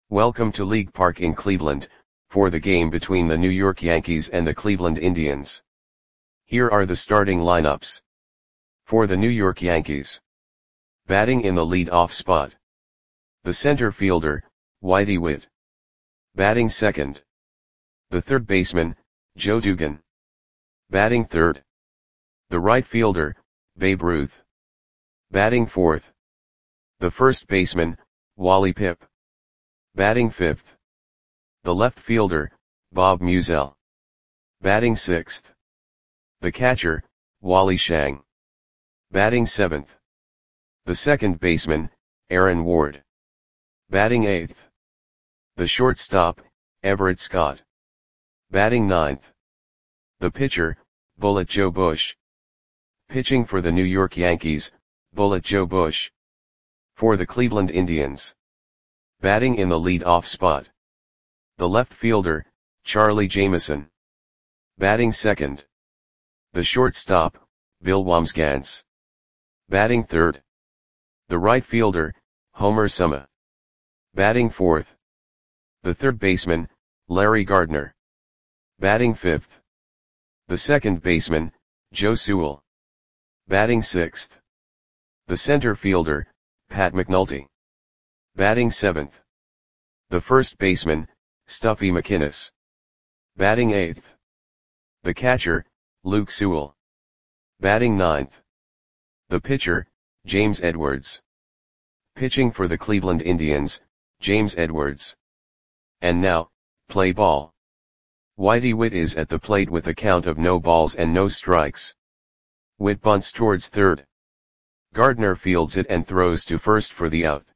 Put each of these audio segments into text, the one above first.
Welcome to League Park in Cleveland, for the game between the New York Yankees and the Cleveland Indians. Here are the starting lineups. For the New York Yankees. Batting in the lead-off spot. The center fielder, Whitey Witt. Batting second. The third baseman, Joe Dugan. Batting third. The right fielder, Babe Ruth. Batting fourth. The first baseman, Wally Pipp. Batting fifth. The left fielder, Bob Meusel. Batting sixth. The catcher, Wally Schang. Batting seventh. The second baseman, Aaron Ward. Batting eighth. The shortstop, Everett Scott. Batting ninth. The pitcher, Bullet Joe Bush. Pitching for the New York Yankees, Bullet Joe Bush. For the Cleveland Indians. Batting in the lead-off spot. The left fielder, Charlie Jameson. Batting second. The shortstop, Bill Wambsgans. Batting third. The right fielder, Homer Summer. Batting fourth. The third baseman, Larry Gardner. Batting fifth. The second baseman, Joe Sewell. Batting sixth. The center fielder, Pat McNulty. Batting seventh. The first baseman, Stuffy McInnis. Batting eighth. The catcher, Luke Sewell. Batting ninth. The pitcher, James Edwards. Pitching for the Cleveland Indians, James Edwards. And now, play ball. Whitey Witt is at the plate with a count of no balls and no strikes. Witt bunts towards third. Gardner fields it and throws to first for the out.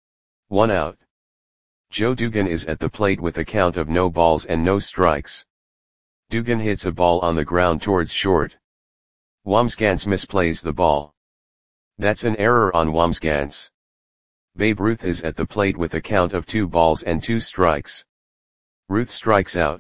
1 out. Joe Dugan is at the plate with a count of no balls and no strikes. Dugan hits a ball on the ground towards short. Wambsgans misplays the ball. That's an error on Wambsgans. Babe Ruth is at the plate with a count of 2 balls and 2 strikes. Ruth strikes out.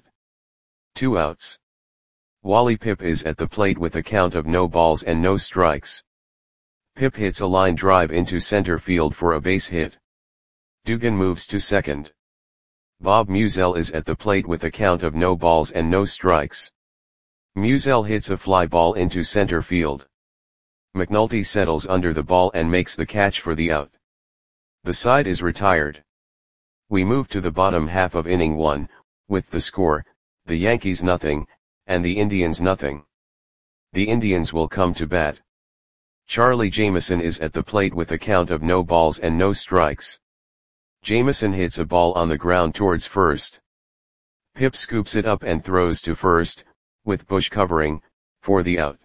2 outs. Wally Pipp is at the plate with a count of no balls and no strikes. Pipp hits a line drive into center field for a base hit. Dugan moves to second. Bob Meusel is at the plate with a count of no balls and no strikes. Meusel hits a fly ball into center field. McNulty settles under the ball and makes the catch for the out. The side is retired. We move to the bottom half of inning 1, with the score, the Yankees nothing, and the Indians nothing. The Indians will come to bat. Charlie Jameson is at the plate with a count of no balls and no strikes. Jameson hits a ball on the ground towards first. Pipp scoops it up and throws to first, with Bush covering, for the out.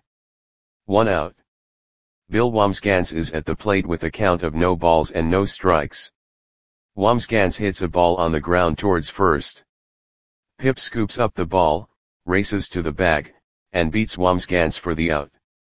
1 out. Bill Wambsgans is at the plate with a count of no balls and no strikes. Wambsgans hits a ball on the ground towards first. Pipp scoops up the ball, races to the bag, and beats Wambsgans for the out.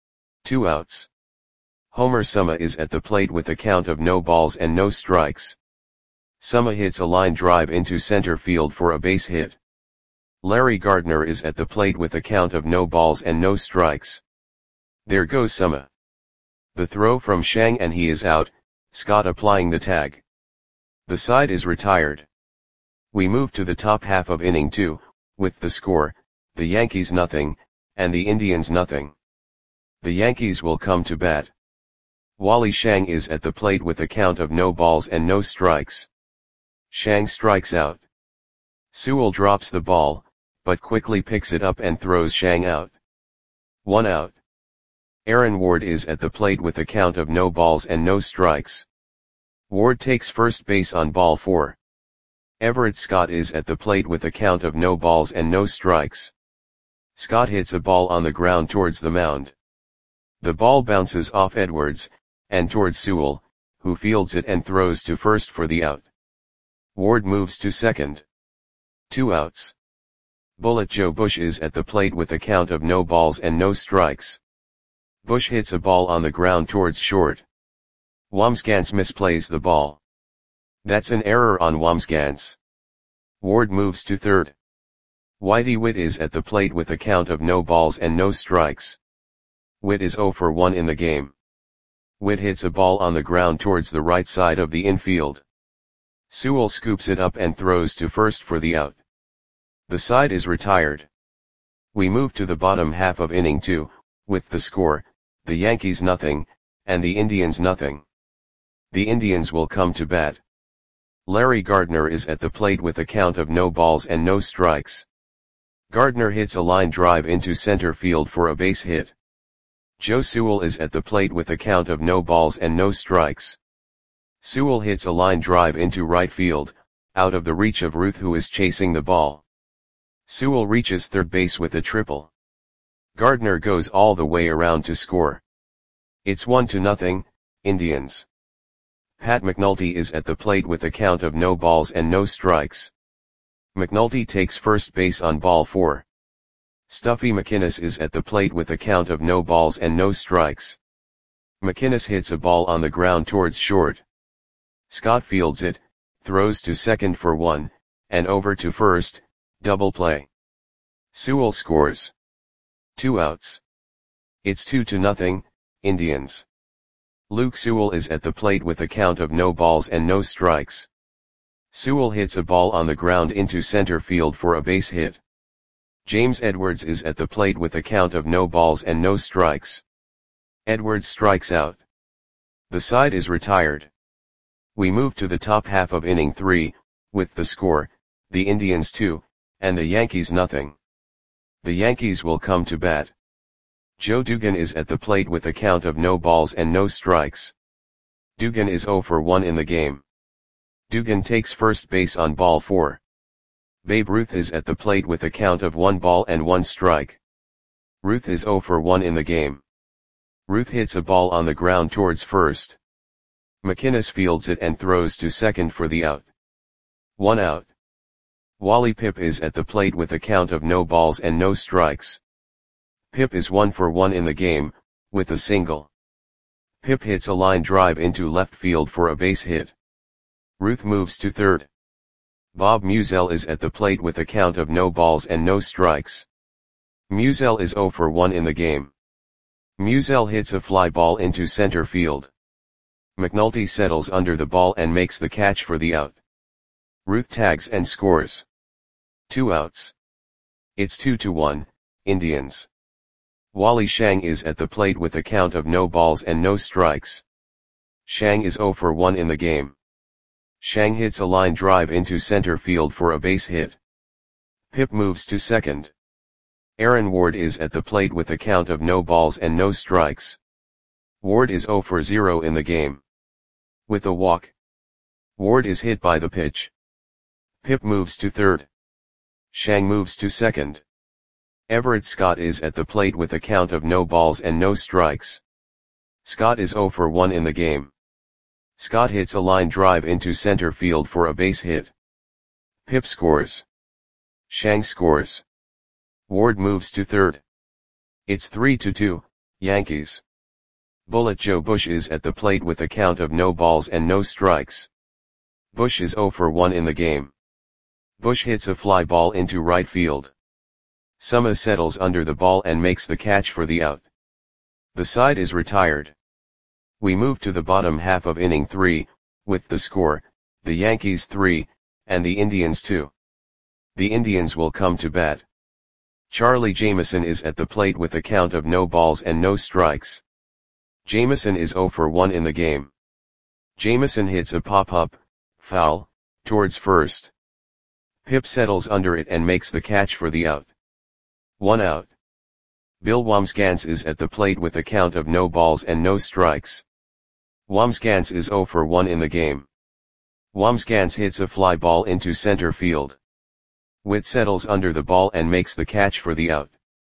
2 outs. Homer Summer is at the plate with a count of no balls and no strikes. Summer hits a line drive into center field for a base hit. Larry Gardner is at the plate with a count of no balls and no strikes. There goes Summer. The throw from Schang and he is out, Scott applying the tag. The side is retired. We move to the top half of inning 2, with the score, the Yankees nothing, and the Indians nothing. The Yankees will come to bat. Wally Schang is at the plate with a count of no balls and no strikes. Schang strikes out. Sewell drops the ball, but quickly picks it up and throws Schang out. 1 out. Aaron Ward is at the plate with a count of no balls and no strikes. Ward takes first base on ball 4. Everett Scott is at the plate with a count of no balls and no strikes. Scott hits a ball on the ground towards the mound. The ball bounces off Edwards, and towards Sewell, who fields it and throws to first for the out. Ward moves to second. 2 outs. Bullet Joe Bush is at the plate with a count of no balls and no strikes. Bush hits a ball on the ground towards short. Wambsgans misplays the ball. That's an error on Wambsgans. Ward moves to third. Whitey Witt is at the plate with a count of no balls and no strikes. Witt is 0 for 1 in the game. Witt hits a ball on the ground towards the right side of the infield. Sewell scoops it up and throws to first for the out. The side is retired. We move to the bottom half of inning 2, with the score, the Yankees nothing, and the Indians nothing. The Indians will come to bat. Larry Gardner is at the plate with a count of no balls and no strikes. Gardner hits a line drive into center field for a base hit. Joe Sewell is at the plate with a count of no balls and no strikes. Sewell hits a line drive into right field, out of the reach of Ruth, who is chasing the ball. Sewell reaches third base with a triple. Gardner goes all the way around to score. It's 1-0, Indians. Pat McNulty is at the plate with a count of no balls and no strikes. McNulty takes first base on ball 4. Stuffy McInnes is at the plate with a count of no balls and no strikes. McInnes hits a ball on the ground towards short. Scott fields it, throws to second for 1, and over to first, double play. Sewell scores. 2 outs. It's 2-0, Indians. Luke Sewell is at the plate with a count of no balls and no strikes. Sewell hits a ball on the ground into center field for a base hit. James Edwards is at the plate with a count of no balls and no strikes. Edwards strikes out. The side is retired. We move to the top half of inning 3, with the score, the Indians 2, and the Yankees nothing. The Yankees will come to bat. Joe Dugan is at the plate with a count of no balls and no strikes. Dugan is 0 for 1 in the game. Dugan takes first base on ball 4. Babe Ruth is at the plate with a count of 1 ball and 1 strike. Ruth is 0 for 1 in the game. Ruth hits a ball on the ground towards first. McInnes fields it and throws to second for the out. 1 out. Wally Pipp is at the plate with a count of no balls and no strikes. Pipp is 1 for 1 in the game, with a single. Pipp hits a line drive into left field for a base hit. Ruth moves to third. Bob Musial is at the plate with a count of no balls and no strikes. Musial is 0 for 1 in the game. Musial hits a fly ball into center field. McNulty settles under the ball and makes the catch for the out. Ruth tags and scores. 2 outs. It's 2-1, Indians. Wally Shang is at the plate with a count of no balls and no strikes. Shang is 0 for 1 in the game. Shang hits a line drive into center field for a base hit. Pipp moves to second. Aaron Ward is at the plate with a count of no balls and no strikes. Ward is 0 for 0 in the game. With a walk. Ward is hit by the pitch. Pipp moves to third. Shang moves to second. Everett Scott is at the plate with a count of no balls and no strikes. Scott is 0 for 1 in the game. Scott hits a line drive into center field for a base hit. Pipp scores. Shang scores. Ward moves to third. It's 3-2, Yankees. Bullet Joe Bush is at the plate with a count of no balls and no strikes. Bush is 0 for 1 in the game. Bush hits a fly ball into right field. Suma settles under the ball and makes the catch for the out. The side is retired. We move to the bottom half of inning 3, with the score, the Yankees 3, and the Indians 2. The Indians will come to bat. Charlie Jameson is at the plate with a count of no balls and no strikes. Jameson is 0 for 1 in the game. Jameson hits a pop-up, foul, towards first. Pipp settles under it and makes the catch for the out. 1 out. Bill Wambsgans is at the plate with a count of no balls and no strikes. Wambsgans is 0 for 1 in the game. Wambsgans hits a fly ball into center field. Witt settles under the ball and makes the catch for the out.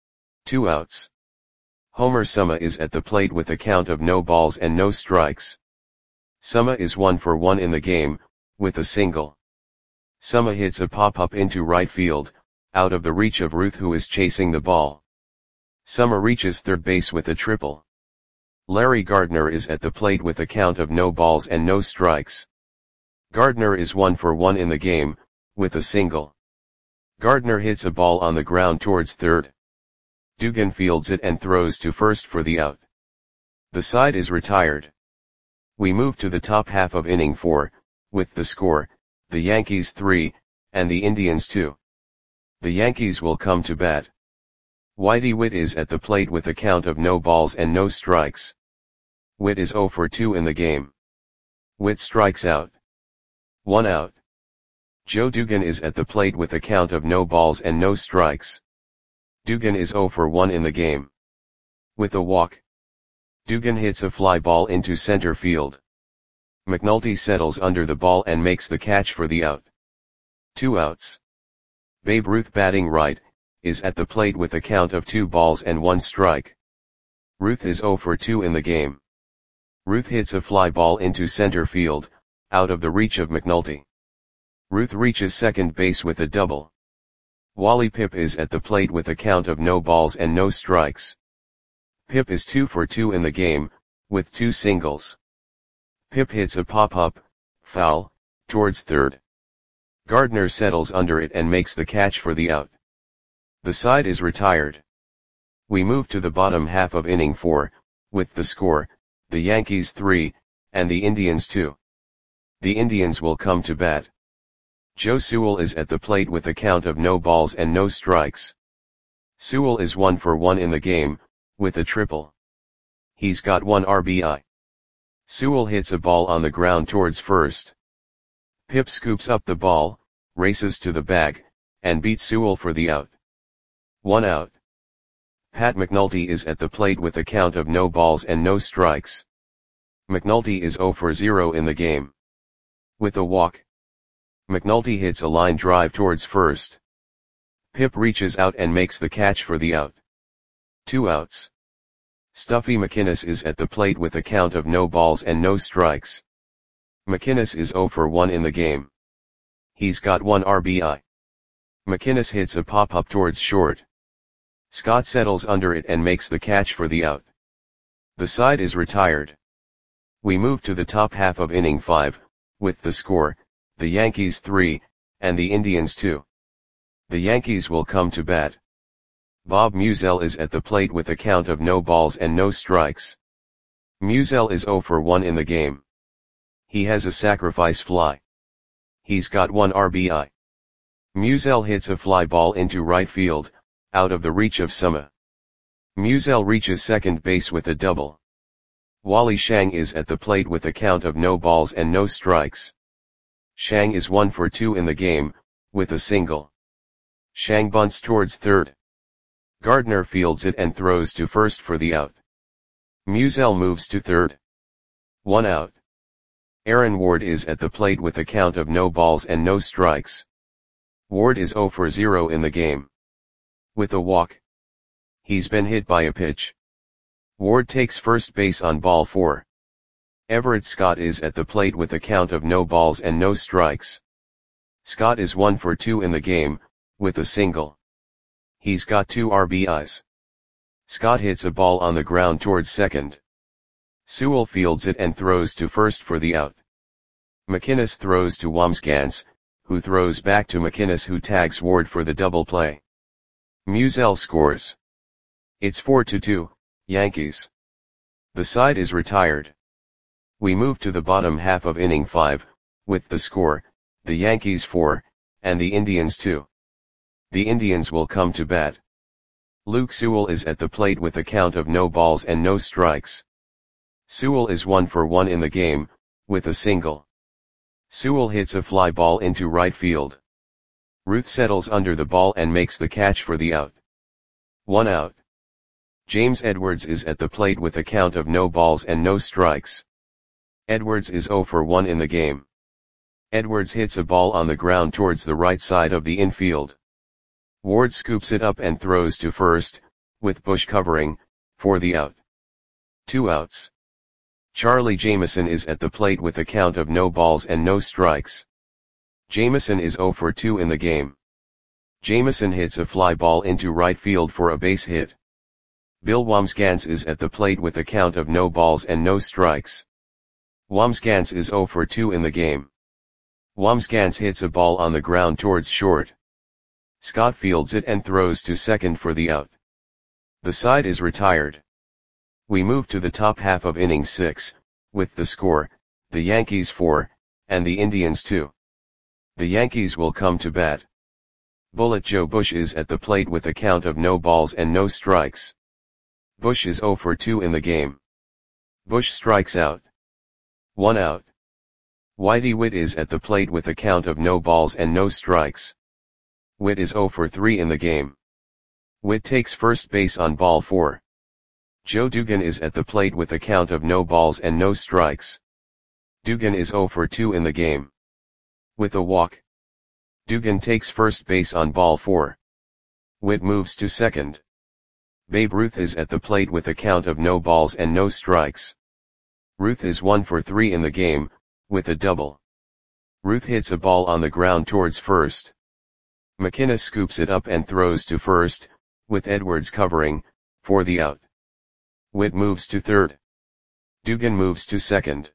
2 outs. Homer Suma is at the plate with a count of no balls and no strikes. Suma is 1 for 1 in the game, with a single. Suma hits a pop-up into right field, out of the reach of Ruth, who is chasing the ball. Suma reaches third base with a triple. Larry Gardner is at the plate with a count of no balls and no strikes. Gardner is 1 for 1 in the game, with a single. Gardner hits a ball on the ground towards third. Dugan fields it and throws to first for the out. The side is retired. We move to the top half of inning 4, with the score, the Yankees 3, and the Indians 2. The Yankees will come to bat. Whitey Witt is at the plate with a count of no balls and no strikes. Witt is 0 for 2 in the game. Witt strikes out. 1 out. Joe Dugan is at the plate with a count of no balls and no strikes. Dugan is 0 for 1 in the game. With a walk, Dugan hits a fly ball into center field. McNulty settles under the ball and makes the catch for the out. 2 outs. Babe Ruth, batting right, is at the plate with a count of 2 balls and 1 strike. Ruth is 0 for 2 in the game. Ruth hits a fly ball into center field, out of the reach of McNulty. Ruth reaches second base with a double. Wally Pipp is at the plate with a count of no balls and no strikes. Pipp is 2 for 2 in the game, with 2 singles. Pipp hits a pop-up, foul, towards third. Gardner settles under it and makes the catch for the out. The side is retired. We move to the bottom half of inning 4, with the score, the Yankees 3, and the Indians 2. The Indians will come to bat. Joe Sewell is at the plate with a count of no balls and no strikes. Sewell is 1 for 1 in the game, with a triple. He's got 1 RBI. Sewell hits a ball on the ground towards first. Pipp scoops up the ball, races to the bag, and beats Sewell for the out. 1 out. Pat McNulty is at the plate with a count of no balls and no strikes. McNulty is 0 for 0 in the game. With a walk, McNulty hits a line drive towards first. Pipp reaches out and makes the catch for the out. 2 outs. Stuffy McInnis is at the plate with a count of no balls and no strikes. McInnis is 0 for 1 in the game. He's got 1 RBI. McInnis hits a pop-up towards short. Scott settles under it and makes the catch for the out. The side is retired. We move to the top half of inning 5, with the score, the Yankees 3, and the Indians 2. The Yankees will come to bat. Bob Musial is at the plate with a count of no balls and no strikes. Musial is 0 for 1 in the game. He has a sacrifice fly. He's got 1 RBI. Musial hits a fly ball into right field, out of the reach of Suma. Musial reaches second base with a double. Wally Shang is at the plate with a count of no balls and no strikes. Shang is 1 for 2 in the game, with a single. Shang bunts towards third. Gardner fields it and throws to first for the out. Musial moves to third. 1 out. Aaron Ward is at the plate with a count of no balls and no strikes. Ward is 0 for 0 in the game. With a walk, he's been hit by a pitch. Ward takes first base on ball 4. Everett Scott is at the plate with a count of no balls and no strikes. Scott is 1 for 2 in the game, with a single. He's got 2 RBIs. Scott hits a ball on the ground towards second. Sewell fields it and throws to first for the out. McInnis throws to Wamsgans, who throws back to McInnis, who tags Ward for the double play. Musial scores. It's 4-2, Yankees. The side is retired. We move to the bottom half of inning 5, with the score, the Yankees 4, and the Indians 2. The Indians will come to bat. Luke Sewell is at the plate with a count of no balls and no strikes. Sewell is 1 for 1 in the game, with a single. Sewell hits a fly ball into right field. Ruth settles under the ball and makes the catch for the out. 1 out. James Edwards is at the plate with a count of no balls and no strikes. Edwards is 0 for 1 in the game. Edwards hits a ball on the ground towards the right side of the infield. Ward scoops it up and throws to first, with Bush covering, for the out. 2 outs. Charlie Jameson is at the plate with a count of no balls and no strikes. Jameson is 0 for 2 in the game. Jameson hits a fly ball into right field for a base hit. Bill Wamsgans is at the plate with a count of no balls and no strikes. Wamsgans is 0 for 2 in the game. Wamsgans hits a ball on the ground towards short. Scott fields it and throws to second for the out. The side is retired. We move to the top half of inning 6, with the score, the Yankees 4, and the Indians 2. The Yankees will come to bat. Bullet Joe Bush is at the plate with a count of no balls and no strikes. Bush is 0 for 2 in the game. Bush strikes out. 1 out. Whitey Witt is at the plate with a count of no balls and no strikes. Witt is 0 for 3 in the game. Witt takes first base on ball 4. Joe Dugan is at the plate with a count of no balls and no strikes. Dugan is 0 for 2 in the game. With a walk, Dugan takes first base on ball 4. Witt moves to second. Babe Ruth is at the plate with a count of no balls and no strikes. Ruth is 1 for 3 in the game, with a double. Ruth hits a ball on the ground towards first. McInnes scoops it up and throws to first, with Edwards covering, for the out. Witt moves to third. Dugan moves to second.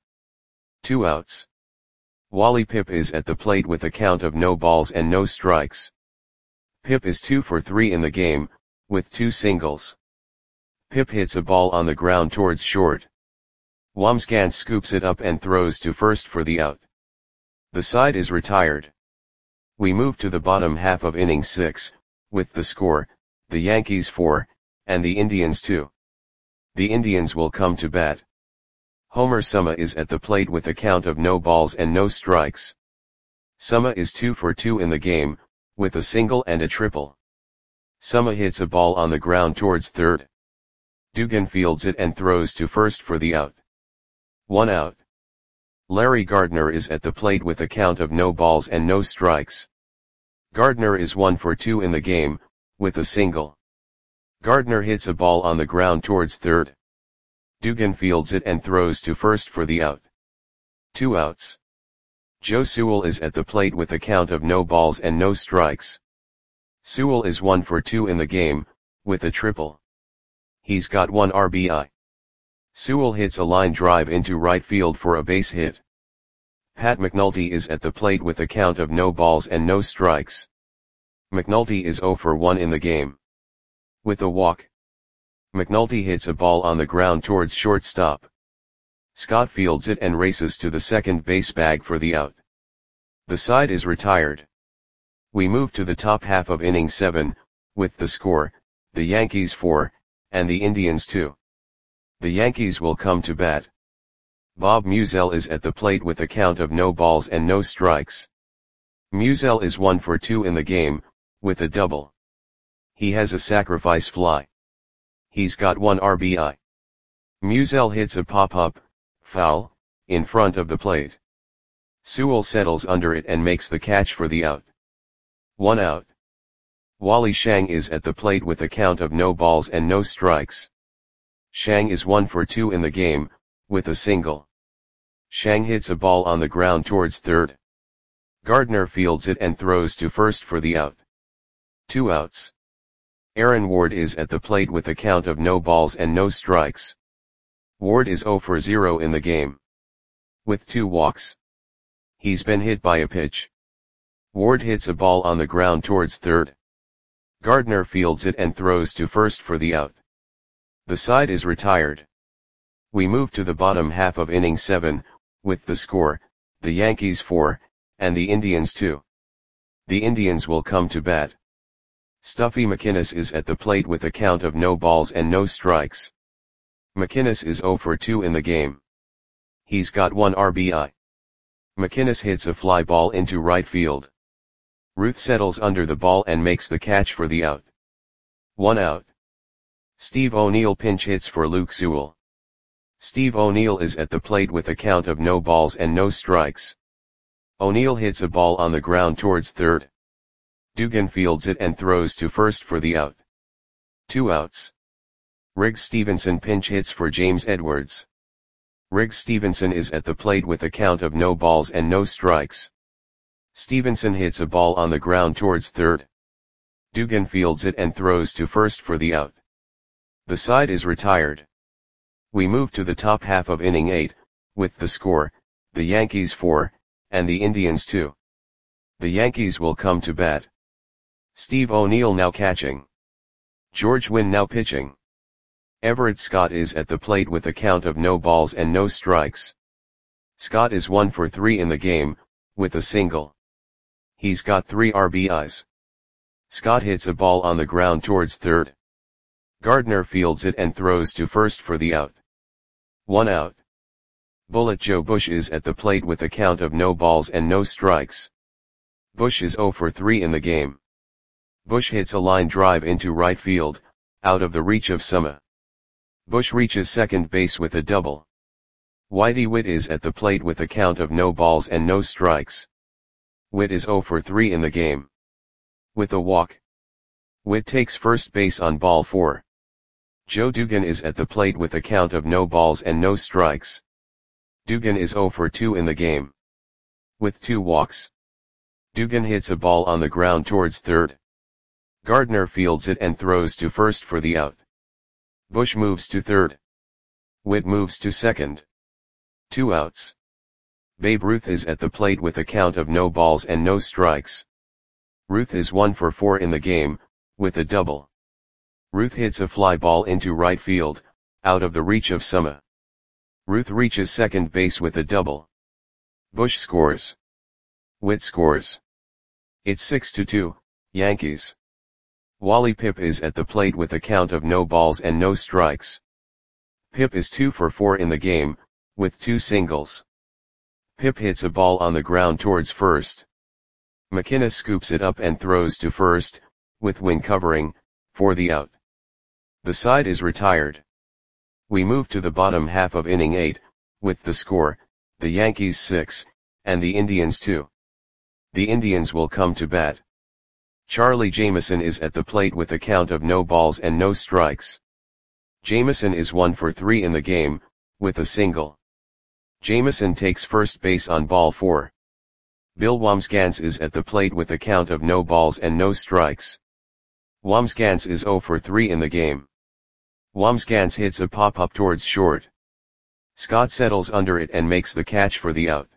2 outs. Wally Pipp is at the plate with a count of no balls and no strikes. Pipp is 2 for 3 in the game, with 2 singles. Pipp hits a ball on the ground towards short. Wamsgans scoops it up and throws to first for the out. The side is retired. We move to the bottom half of inning 6, with the score, the Yankees 4, and the Indians 2. The Indians will come to bat. Homer Suma is at the plate with a count of no balls and no strikes. Suma is 2 for 2 in the game, with a single and a triple. Suma hits a ball on the ground towards third. Dugan fields it and throws to first for the out. 1 out. Larry Gardner is at the plate with a count of no balls and no strikes. Gardner is 1 for 2 in the game, with a single. Gardner hits a ball on the ground towards third. Dugan fields it and throws to first for the out. 2 outs. Joe Sewell is at the plate with a count of no balls and no strikes. Sewell is 1 for 2 in the game, with a triple. He's got 1 RBI. Sewell hits a line drive into right field for a base hit. Pat McNulty is at the plate with a count of no balls and no strikes. McNulty is 0 for 1 in the game. With a walk, McNulty hits a ball on the ground towards shortstop. Scott fields it and races to the second base bag for the out. The side is retired. We move to the top half of inning 7, with the score, the Yankees 4, and the Indians 2. The Yankees will come to bat. Bob Musial is at the plate with a count of no balls and no strikes. Musial is 1 for 2 in the game, with a double. He has a sacrifice fly. He's got 1 RBI. Musial hits a pop-up, foul, in front of the plate. Sewell settles under it and makes the catch for the out. 1 out. Wally Shang is at the plate with a count of no balls and no strikes. Shang is 1 for 2 in the game, with a single. Shang hits a ball on the ground towards third. Gardner fields it and throws to first for the out. 2 outs. Aaron Ward is at the plate with a count of no balls and no strikes. Ward is 0 for 0 in the game. With 2 walks. He's been hit by a pitch. Ward hits a ball on the ground towards third. Gardner fields it and throws to first for the out. The side is retired. We move to the bottom half of inning 7, with the score, the Yankees 4, and the Indians 2. The Indians will come to bat. Stuffy McInnes is at the plate with a count of no balls and no strikes. McInnes is 0 for 2 in the game. He's got 1 RBI. McInnes hits a fly ball into right field. Ruth settles under the ball and makes the catch for the out. 1 out. Steve O'Neill pinch hits for Luke Sewell. Steve O'Neill is at the plate with a count of no balls and no strikes. O'Neill hits a ball on the ground towards third. Dugan fields it and throws to first for the out. 2 outs. Riggs Stevenson pinch hits for James Edwards. Riggs Stevenson is at the plate with a count of no balls and no strikes. Stevenson hits a ball on the ground towards third. Dugan fields it and throws to first for the out. The side is retired. We move to the top half of inning 8, with the score, the Yankees 4, and the Indians 2. The Yankees will come to bat. Steve O'Neill now catching. George Wynn now pitching. Everett Scott is at the plate with a count of no balls and no strikes. Scott is 1 for 3 in the game, with a single. He's got 3 RBIs. Scott hits a ball on the ground towards third. Gardner fields it and throws to first for the out. 1 out. Bullet Joe Bush is at the plate with a count of no balls and no strikes. Bush is 0 for 3 in the game. Bush hits a line drive into right field, out of the reach of Summer. Bush reaches second base with a double. Whitey Witt is at the plate with a count of no balls and no strikes. Witt is 0 for 3 in the game. With a walk. Witt takes first base on ball 4. Joe Dugan is at the plate with a count of no balls and no strikes. Dugan is 0 for 2 in the game. With 2 walks. Dugan hits a ball on the ground towards third. Gardner fields it and throws to first for the out. Bush moves to third. Witt moves to second. 2 outs. Babe Ruth is at the plate with a count of no balls and no strikes. Ruth is 1 for 4 in the game, with a double. Ruth hits a fly ball into right field, out of the reach of Summer. Ruth reaches second base with a double. Bush scores. Witt scores. It's 6-2, Yankees. Wally Pipp is at the plate with a count of no balls and no strikes. Pipp is 2 for 4 in the game, with 2 singles. Pipp hits a ball on the ground towards first. McKinnis scoops it up and throws to first, with Wynn covering, for the out. The side is retired. We move to the bottom half of inning 8, with the score, the Yankees 6, and the Indians 2. The Indians will come to bat. Charlie Jameson is at the plate with a count of no balls and no strikes. Jameson is 1 for 3 in the game, with a single. Jameson takes first base on ball 4. Bill Wambsgans is at the plate with a count of no balls and no strikes. Wambsgans is 0 for 3 in the game. Wambsgans hits a pop-up towards short. Scott settles under it and makes the catch for the out.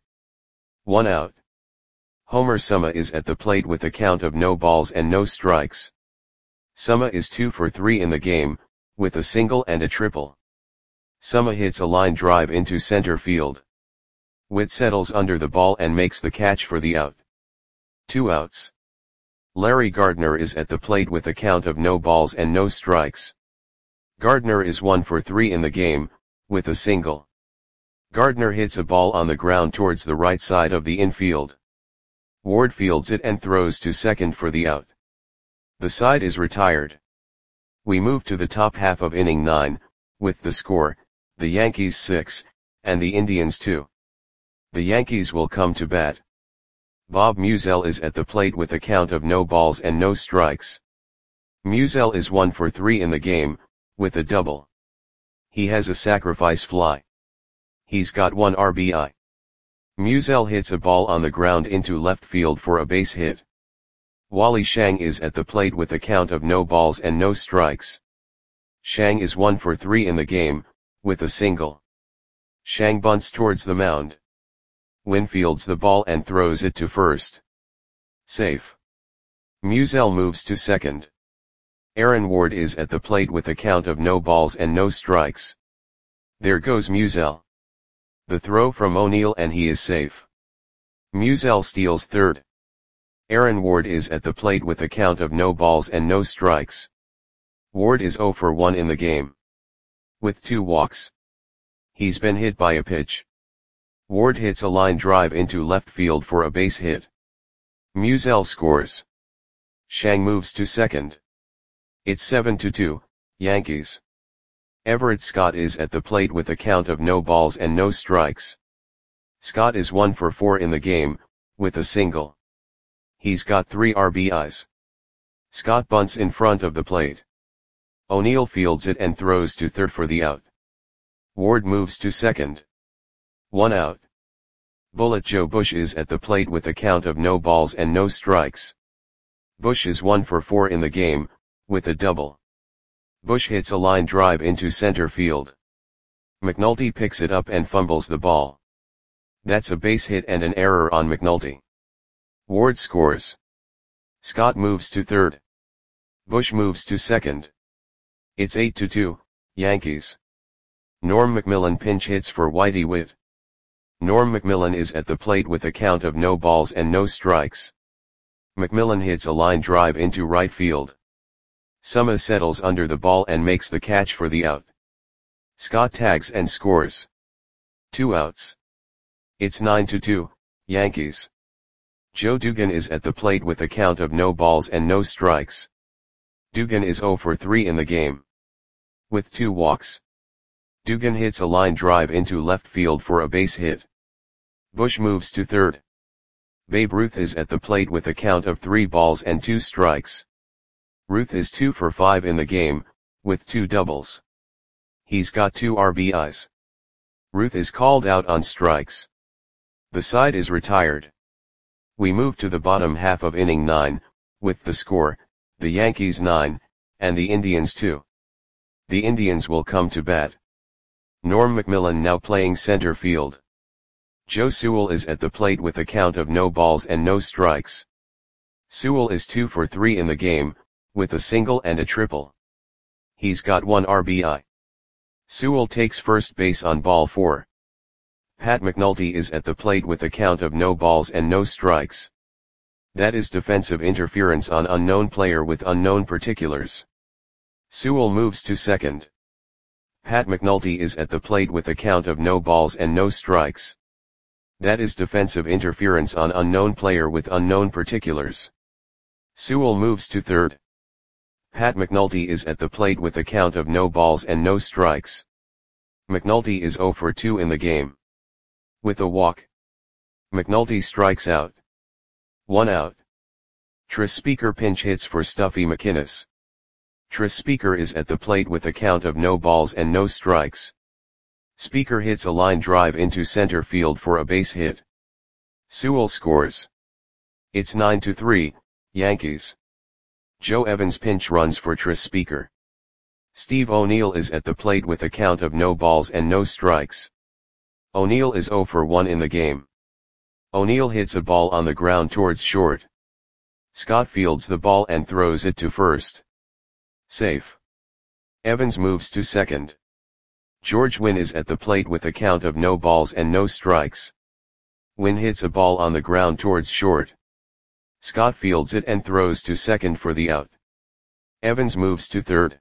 1 out. Homer Summer is at the plate with a count of no balls and no strikes. Summer is 2 for 3 in the game, with a single and a triple. Summer hits a line drive into center field. Witt settles under the ball and makes the catch for the out. 2 outs. Larry Gardner is at the plate with a count of no balls and no strikes. Gardner is 1 for 3 in the game, with a single. Gardner hits a ball on the ground towards the right side of the infield. Ward fields it and throws to second for the out. The side is retired. We move to the top half of inning 9, with the score, the Yankees 6, and the Indians 2. The Yankees will come to bat. Bob Musial is at the plate with a count of no balls and no strikes. Musial is 1 for 3 in the game, with a double. He has a sacrifice fly. He's got 1 RBI. Musial hits a ball on the ground into left field for a base hit. Wally Shang is at the plate with a count of no balls and no strikes. Shang is 1 for 3 in the game, with a single. Shang bunts towards the mound. Wynn fields the ball and throws it to first. Safe. Musial moves to second. Aaron Ward is at the plate with a count of no balls and no strikes. There goes Musial. The throw from O'Neill and he is safe. Musial steals third. Aaron Ward is at the plate with a count of no balls and no strikes. Ward is 0 for 1 in the game. With 2 walks. He's been hit by a pitch. Ward hits a line drive into left field for a base hit. Musial scores. Shang moves to second. It's 7-2, Yankees. Everett Scott is at the plate with a count of no balls and no strikes. Scott is 1 for 4 in the game, with a single. He's got 3 RBIs. Scott bunts in front of the plate. O'Neill fields it and throws to third for the out. Ward moves to second. 1 out. Bullet Joe Bush is at the plate with a count of no balls and no strikes. Bush is 1 for 4 in the game, with a double. Bush hits a line drive into center field. McNulty picks it up and fumbles the ball. That's a base hit and an error on McNulty. Ward scores. Scott moves to third. Bush moves to second. It's 8-2, Yankees. Norm McMillan pinch hits for Whitey Witt. Norm McMillan is at the plate with a count of no balls and no strikes. McMillan hits a line drive into right field. Suma settles under the ball and makes the catch for the out. Scott tags and scores. 2 outs. It's 9-2, Yankees. Joe Dugan is at the plate with a count of no balls and no strikes. Dugan is 0 for 3 in the game. With 2 walks. Dugan hits a line drive into left field for a base hit. Bush moves to third. Babe Ruth is at the plate with a count of 3 balls and 2 strikes. Ruth is 2 for 5 in the game, with 2 doubles. He's got 2 RBIs. Ruth is called out on strikes. The side is retired. We move to the bottom half of inning 9, with the score, the Yankees 9, and the Indians 2. The Indians will come to bat. Norm McMillan now playing center field. Joe Sewell is at the plate with a count of no balls and no strikes. Sewell is 2 for 3 in the game, with a single and a triple. He's got 1 RBI. Sewell takes first base on ball 4. Pat McNulty is at the plate with a count of no balls and no strikes. That is defensive interference on unknown player with unknown particulars. Sewell moves to second. Pat McNulty is at the plate with a count of no balls and no strikes. That is defensive interference on unknown player with unknown particulars. Sewell moves to third. Pat McNulty is at the plate with a count of no balls and no strikes. McNulty is 0 for 2 in the game. With a walk. McNulty strikes out. 1 out. Tris Speaker pinch hits for Stuffy McInnis. Tris Speaker is at the plate with a count of no balls and no strikes. Speaker hits a line drive into center field for a base hit. Sewell scores. It's 9-3, Yankees. Joe Evans pinch runs for Tris Speaker. Steve O'Neill is at the plate with a count of no balls and no strikes. O'Neill is 0 for 1 in the game. O'Neill hits a ball on the ground towards short. Scott fields the ball and throws it to first. Safe. Evans moves to second. George Wynn is at the plate with a count of no balls and no strikes. Wynn hits a ball on the ground towards short. Scott fields it and throws to second for the out. Evans moves to third.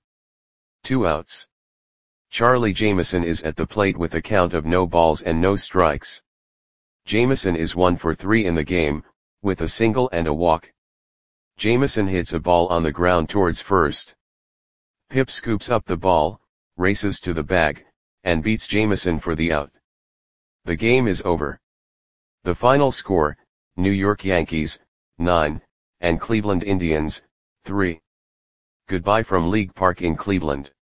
2 outs. Charlie Jameson is at the plate with a count of no balls and no strikes. Jameson is 1 for 3 in the game, with a single and a walk. Jameson hits a ball on the ground towards first. Pip scoops up the ball, races to the bag, and beats Jameson for the out. The game is over. The final score, New York Yankees, 9, and Cleveland Indians, 3. Goodbye from League Park in Cleveland.